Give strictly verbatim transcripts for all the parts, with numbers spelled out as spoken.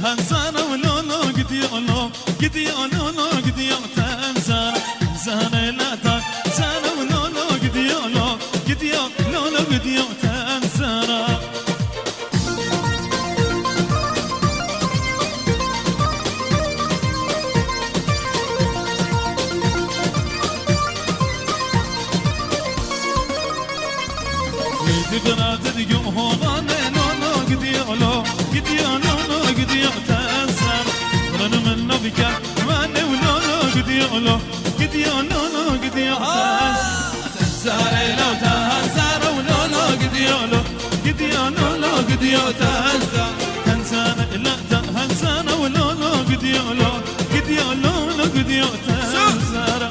تهزر ولولو قد يولو قد يولو قد يولو تهزر زهر لا تهزر ولولو قد يولو قد يولو قد يولو تهزر تقرا تدقو هوانا لولو قد يولو قد يولو قد يولو تهزر رن من نبيك ماني ولولو قد يولو قد يولو قد يولو تهزر لو تهزر ولولو قد يولو قد يولو قد يولو تهزر تهزر لا تهزر ولولو قد يولو قد يولو قد يولو تهزر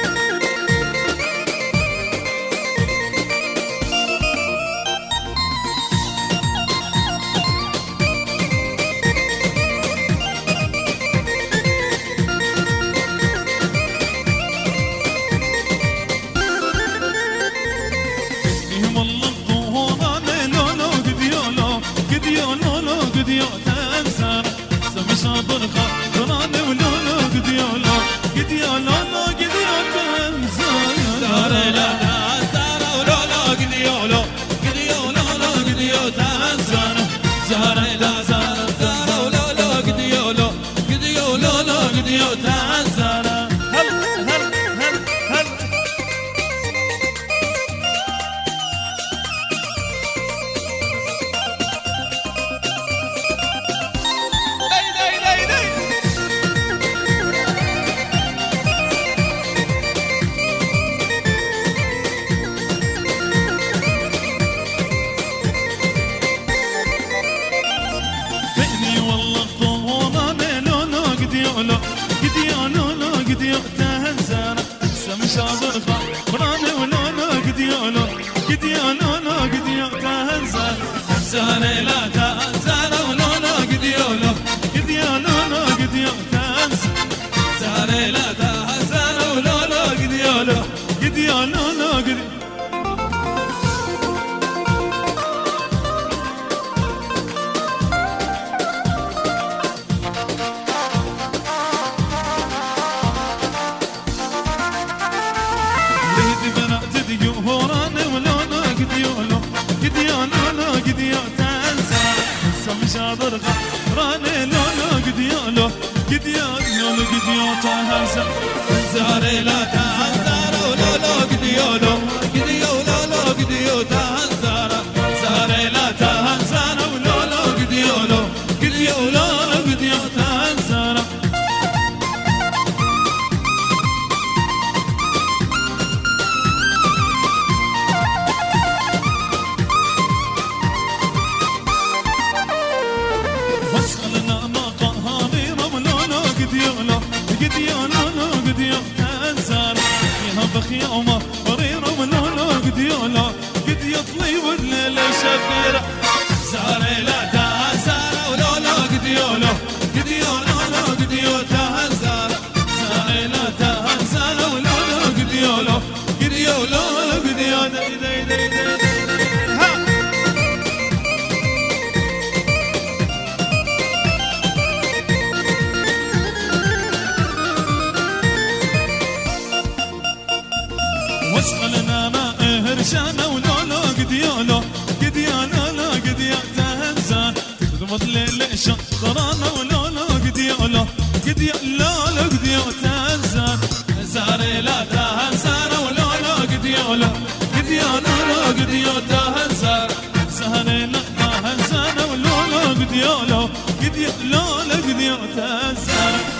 واسقلنا ما هرشانا ولولو قد يولو قد يولو قد يولو تهزر تضمط ليل شطرانا ولولو قد يولو قد يولو قد يولو تهزر زار لا تهزر ولولو قد يولو قد يولو قد يولو تهزر زهر لا تهزر ولولو قد يولو قد يولو قد يولو تهزر